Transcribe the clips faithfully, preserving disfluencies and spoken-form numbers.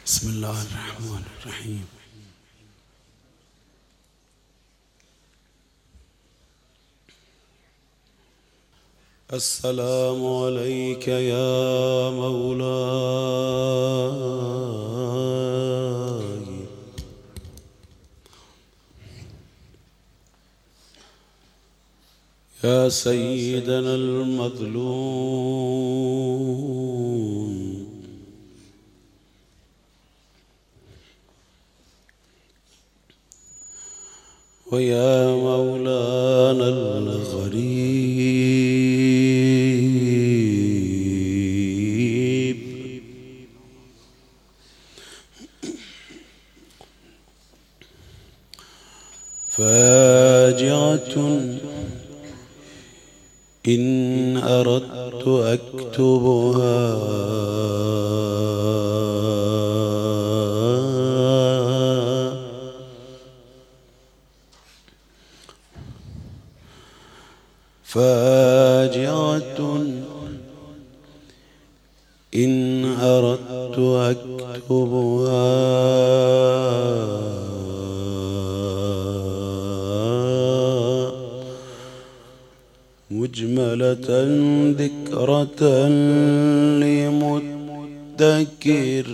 بسم الله الرحمن الرحيم. السلام عليك يا مولاي يا سيدنا المظلوم ويا مولانا الغريب فاجعة إن أردت أكتبها فاجعة إن أردت أكتبها مجملة ذكرة لمدكر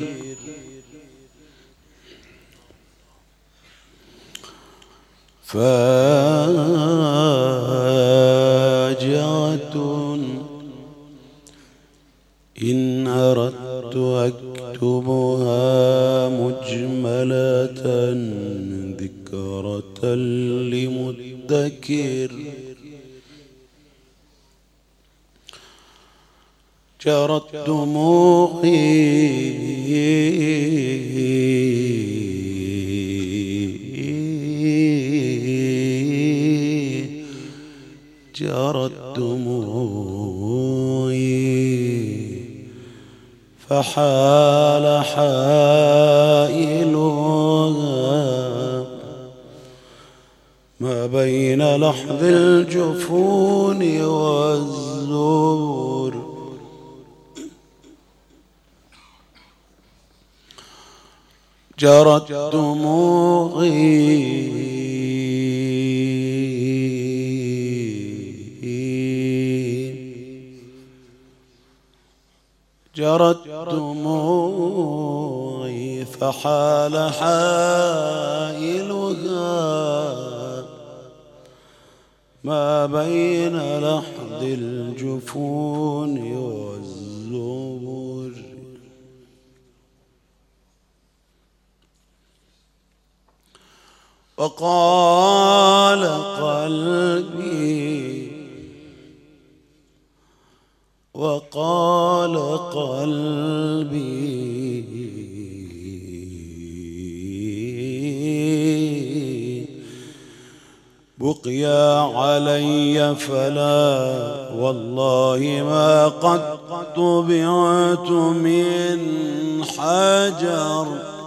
فاجعة إن أردت أكتبها مجملة ذكرة لمدكر جرت دموعي جرت دموعي فحال حائلها ما بين لحظ الجفون والزور جرت دموعي جرت دموعي فحال حائلها ما بين لحظ الجفون والزور وقال قلبي وقال قلبي بقيا علي فلا والله ما قد طبعت من حجر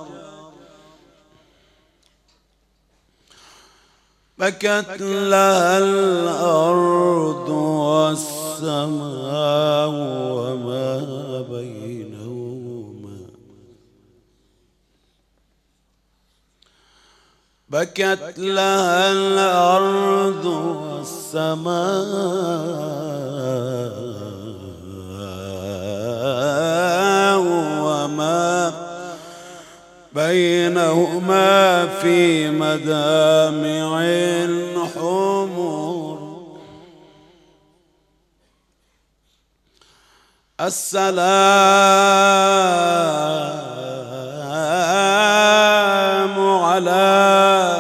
بكت لها الأرض والسماء وما بينهما بكت لها الأرض والسماء وما بينهما في مدامع الحمر السلام على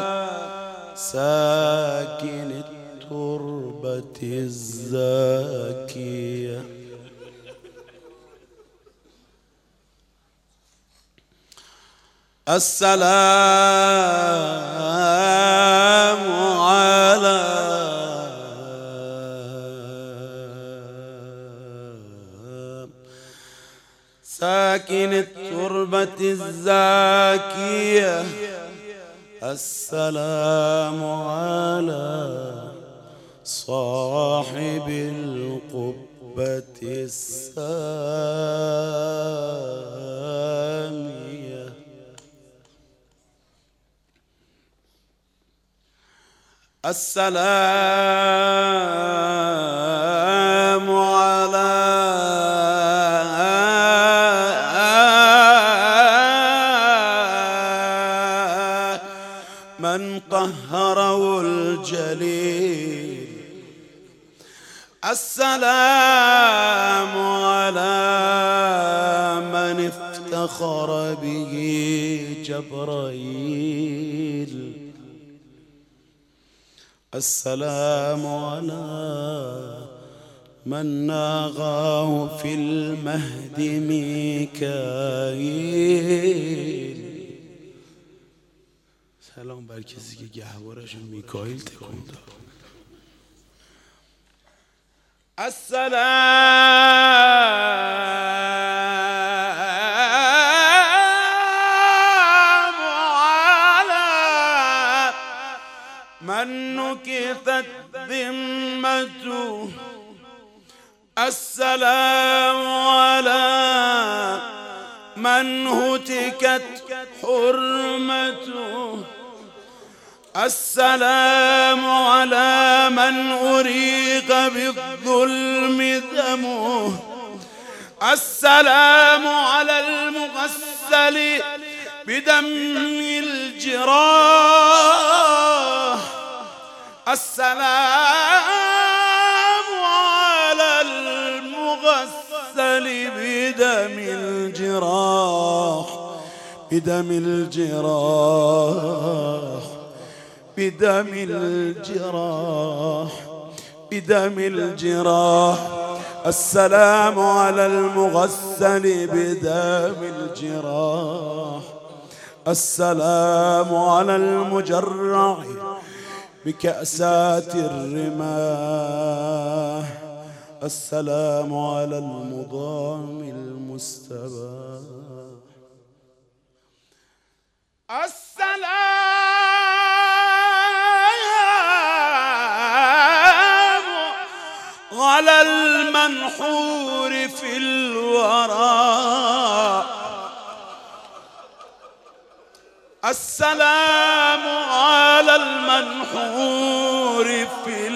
ساكن التربة الزاكية السلام على ساكن التربة الزاكية السلام على صاحب القبة السامية السلام على من قهره الجليل. السلام على من افتخر به جبرائيل. السلام على من ناغاه في المهد ميكائيل. سلام بر کسی که گهوارش میکائیل تکون داد. السلام على من نكثت ذمته. السلام على من هتكت حرمته. السلام على من أريق بالظلم دمه. السلام على المغسل بدم الجراح. السلام على المغسل بدم الجراح. بدم الجراح. بدم الجراح. بدم الجراح. السلام على المغسل بدم الجراح. السلام على المجرع بكأسات الرماح. السلام على المضام المستباح. السلام على المنحور في الورى. السلام على المنحور في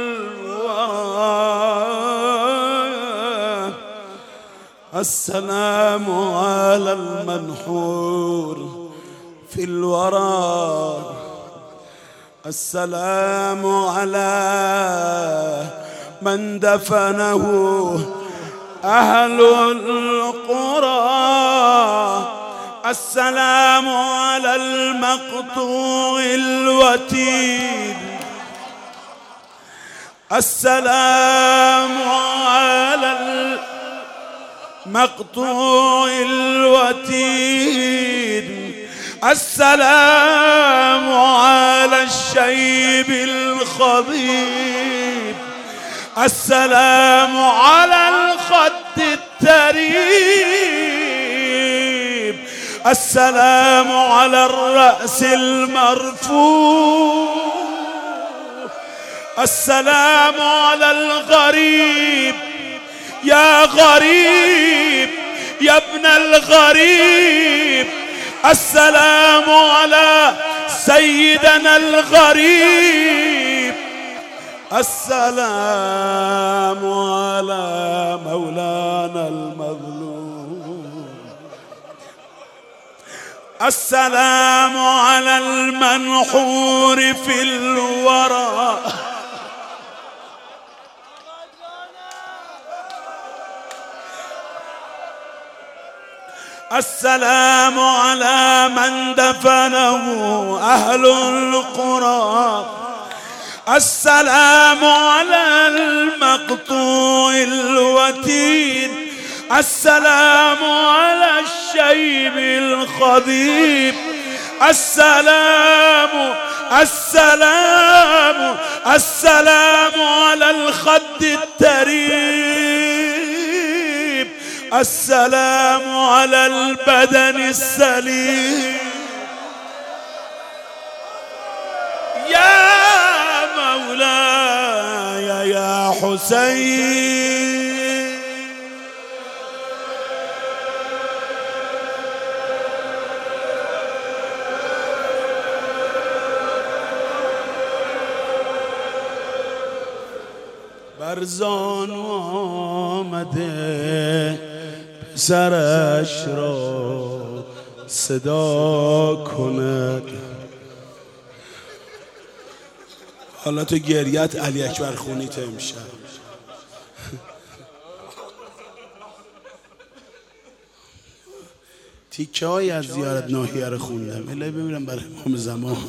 الورى. السلام على المنحور في الورى. السلام على من دفنه أهل القرى. السلام على المقطوع الوتيد. السلام على المقطوع الوتيد. السلام على الشيب الخضيب. السلام على الخد التريب. السلام على الرأس المرفوع. السلام على الغريب. يا غريب يا ابن الغريب. السلام على سيدنا الغريب. السلام على مولانا المظلوم. السلام على المنحور في الورى. السلام على من دفنه أهل القرى. السلام على المقطوع الوتين. السلام على الشيب الخضيب. السلام السلام السلام على الخد التريب. السلام على البدن السليم. يا مولاي يا حسين. برزانو آمده پسرش را صدا کند. حالا تو گریت علی اکبر خونیت امشب. تیکه های از زیارت ناحیه رو خوندم الهی بمیرم برای امام زمان.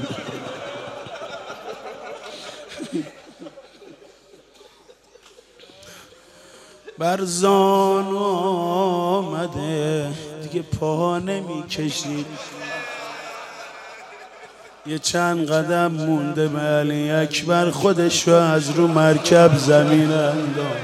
برزان آمده دیگه پا نمی کشید، یه چند قدم مونده به علی اکبر خودش رو از رو مرکب زمین انداخت.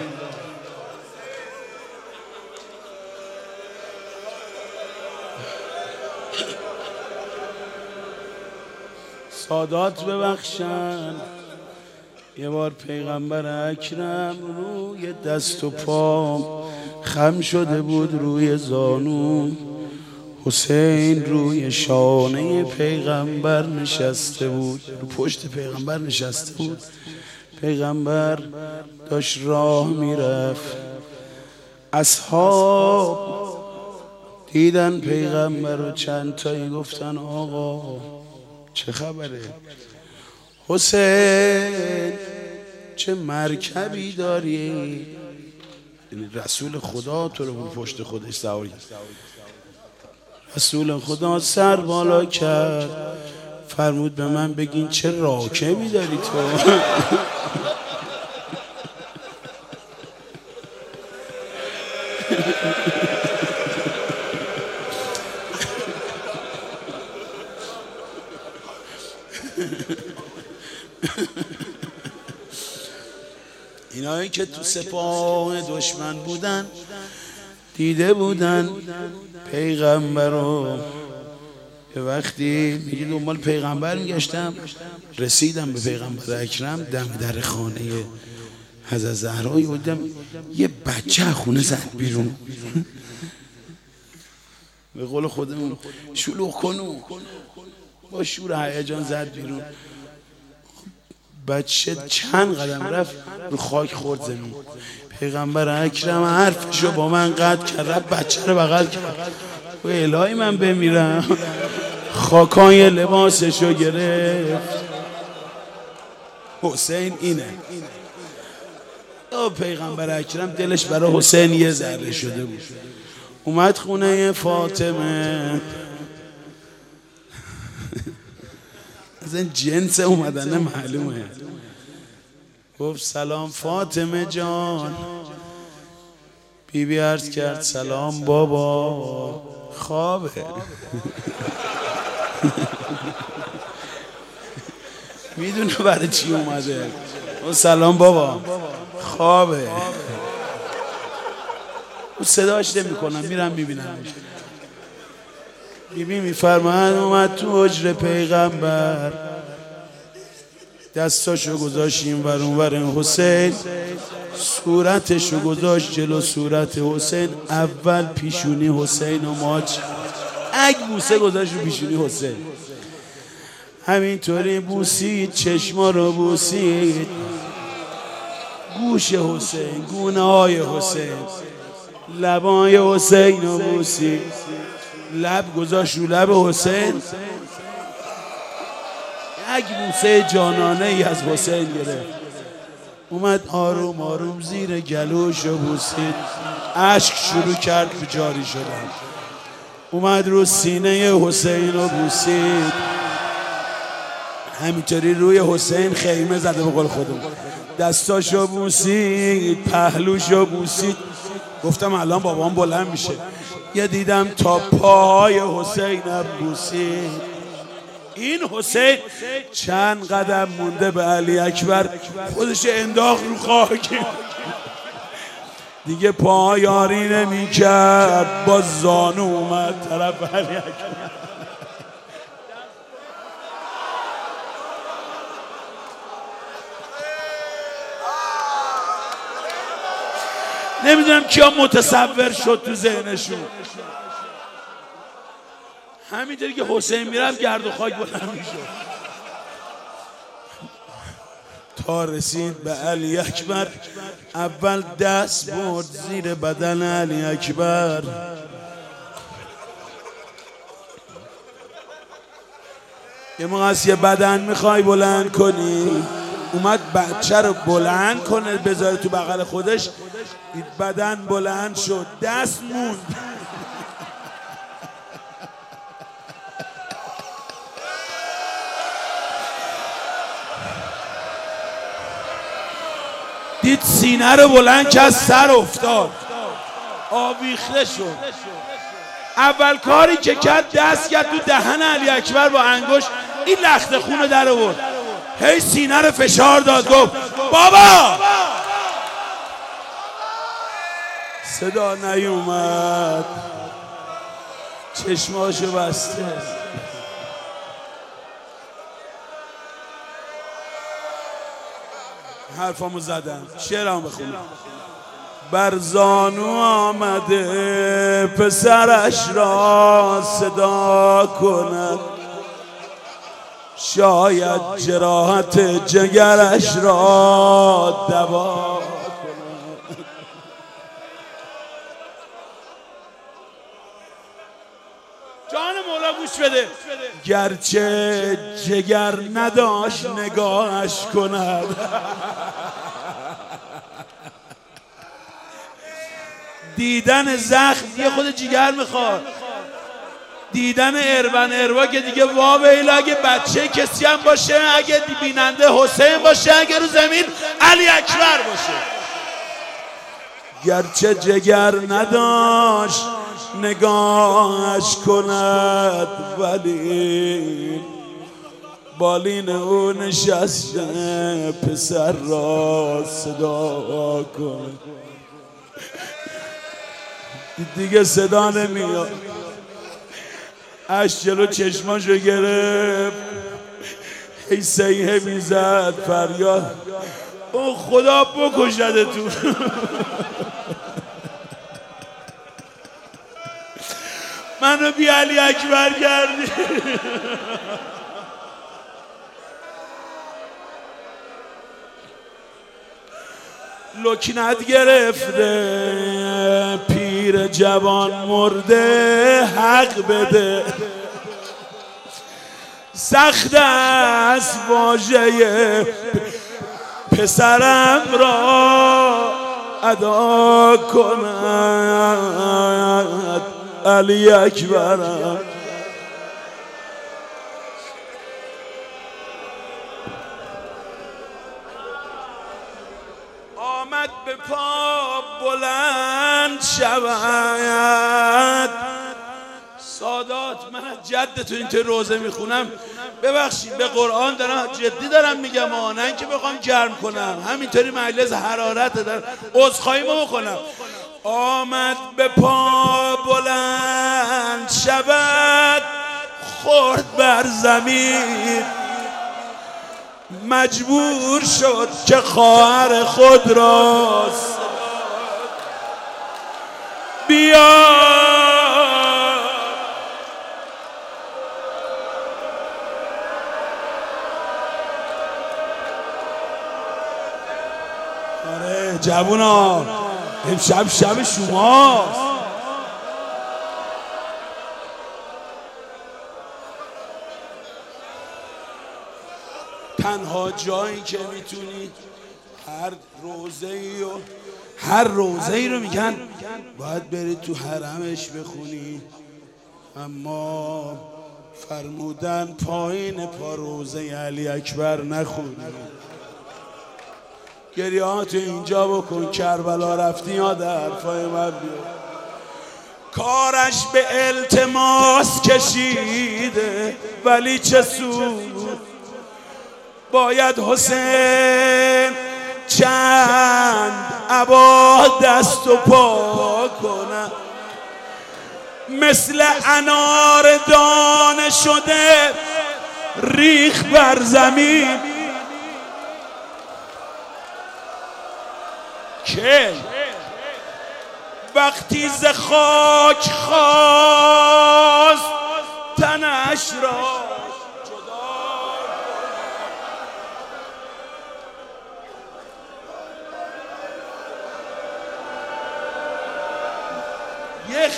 سادات ببخشن، یه بار پیغمبر اکرم روی دست و پام خم شده بود روی زانو، حسین روی شانه پیغمبر نشسته بود، رو پشت پیغمبر نشسته بود. پیغمبر داشت راه میرفت، اصحاب دیدن پیغمبر رو، چند تایی گفتن آقا چه خبره؟ حسین چه مرکبی داری؟ رسول خدا تو رو پشت خودش سوار کرد. رسول خدا سر بالا کرد، فرمود به من بگین چه راکبی داری تو؟ اینایی که تو سپاه دشمن بودن دیده بودن پیغمبر رو. یه وقتی میگه دنبال پیغمبر میگشتم، رسیدم به پیغمبر اکرم دم در خانه حضرت زهرایی بودم، یه بچه خونه زد بیرون. به قول خودمون شلوغ کنو، با شور هیجان زد بیرون. بچه چند قدم رفت رو خاک خورد زمین. پیغمبر اکرم حرفشو با من قطع کرد، رفت بچه رو بغل کرد، و الهی من بمیرم. خاکای لباسشو گرفت. حسین اینه. پیغمبر اکرم دلش برای حسین یه ذره شده بود، اومد خونه فاطمه. از این جنس اومدنه معلومه. گفت سلام فاطمه جان. بی بی عرض کرد سلام بابا. خوابه. میدونه برای چی اومده. سلام بابا خوابه. صداش نمی کنم، میرم میبینم. بی بی میفرماید اومد تو حجر پیغمبر، دستاشو گذاشت این ور اون ور حسین، صورتشو گذاشت جلو صورت حسین. اول پیشونی حسین و ماچ اگ بوسه گذاشت رو پیشونی حسین، همینطوری بوسید، چشما رو بوسید، گوش حسین، گونه های حسین، لبای حسین رو بوسید، لب گذاشت رو لب حسین. یک بوسه جانانه ای از حسین گرفت. اومد آروم آروم زیر گلوش رو بوسید، اشک شروع کرد به جاری شدن. اومد رو سینه حسین رو بوسید، همینطوری روی حسین خیمه زده به قول خودم. دستاشو بوسید، پهلوشو بوسید. گفتم الان بابام بلند میشه. یه دیدم تا پای حسین بوسید. این حسین چند قدم مونده به علی اکبر، خودش انداخت رو خاک، دیگه پا یاری نمی کرد، با زانو اومد طرف علی اکبر. نمیدونم کیا متصور شد تو ذهنشون. همینطوری که حسین میرفت گرد و خاک بلند میشد. تا رسید به علی اکبر. اول دست برد زیر بدن علی اکبر، یه موقع از یه بدن میخوای بلند کنی، اومد بچه رو بلند کنه بذاره تو بغل خودش، بدن بلند شد، دست موند. دید سینه رو بلند که از سر افتاد، آویخته شد. اول کاری که کرد دست کرد تو دهن علی اکبر با انگشت، این لخت خون رو در آورد، هی سینه رو فشار داد، گفت بابا. صدا نیومد، چشماشو بسته. حرفامو زدم، شعرامو بخونم. بر زانو آمده پسرش را صدا کند، شاید جراحت جگرش را دوا کند. جان مولا گوش بده. گرچه جگر نداشت نگاهش کند. دیدن زخم یه خود جگر میخواد، دیدن اربن اروا که دیگه وا ویلا. اگه بچه کسی هم باشه، اگه بیننده حسین باشه، اگه رو زمین علی اکبر باشه. گرچه جگر نداشت نگاهش کند، ولی بالین او نشسته پسر را صدا کند. دیگه صدا نمیاد، اش جلو چشماشو گرفت، هی سیحه میزد فریاد، او خدا بکشده تو. منو بی علی اکبر کردی. لکنت گرفته پیر جوان مرده، حق بده. سخت است واژه پسرم را ادا کند علی اکبرم. آمد به پا بلند شود. سادات، من از جدتون اینطور روزه میخونم، ببخشید به قرآن دارم جدی دارم میگم، نه که بخوام گرم کنم، همینطوری مجلس حرارت دارم، عذرخواهیمو بکنم. آمد به پا بلند شود، خورد بر زمین، مجبور شد که خواهر خود را بیا. آره جوونا، امشب شب شماست. تنها جایی که میتونی هر روزه ای و هر روزه ای رو میگن باید بری تو حرمش بخونی، اما فرمودن پایین پا روزه علی اکبر نخونی. گریهاتو اینجا بکن، کربلا رفتی یاد حرفای من بیا. کارش به التماس کشیده ولی چه سود، باید حسین چند عبا دست و پا کنم. مثل انار دانه شده ریخ بر زمین، که وقتی ز خاک خواست تنش را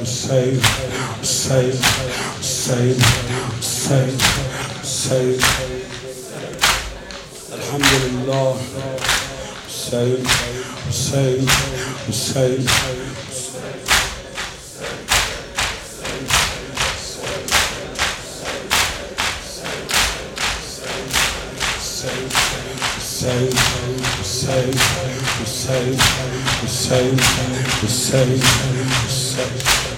Hussein, Hussein, Hussein, Hussein, Hussein. Alhamdulillah. Hussein, Hussein, Hussein. Hussein, Hussein, Hussein, Hussein, Hussein, Hussein.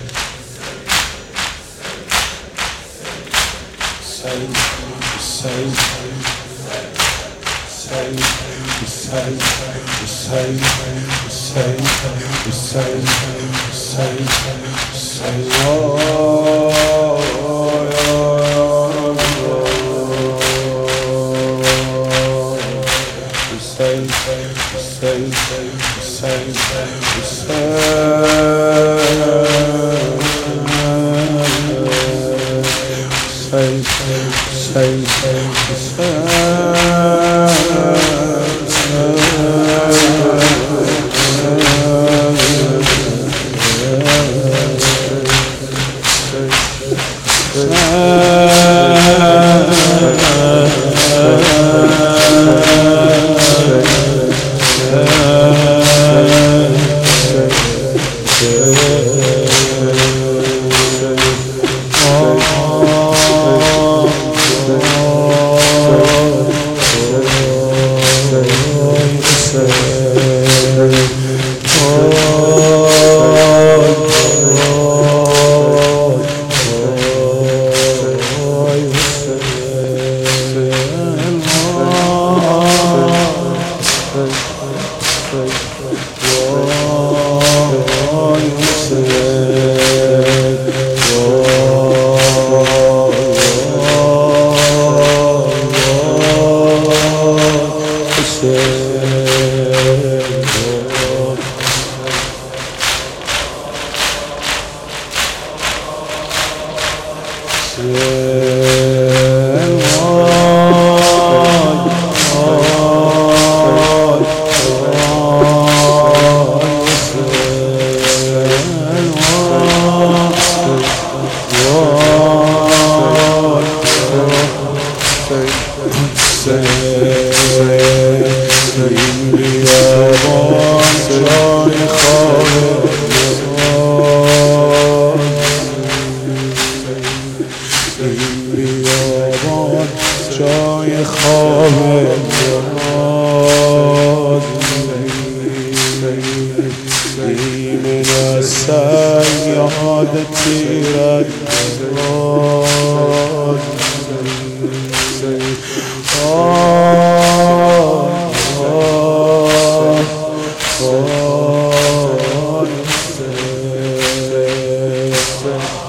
Hussein, Hussein, Hussein, Hussein, Hussein, Hussein, Hussein, Hussein, Hussein. Hussein, Hussein, Hussein, جای خواب من السیاد تیرد آه